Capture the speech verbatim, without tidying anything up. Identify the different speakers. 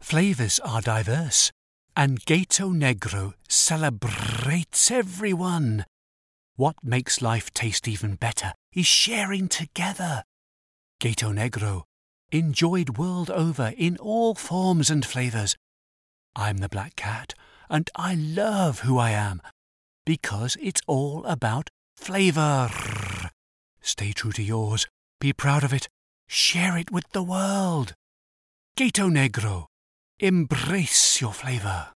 Speaker 1: Flavors are diverse, and Gato Negro celebrates everyone. What makes life taste even better is sharing together. Gato Negro, enjoyed world over in all forms and flavors. I'm the Black Cat, and I love who I am, because it's all about flavor. Stay true to yours, be proud of it, share it with the world. Gato Negro, embrace your flavor.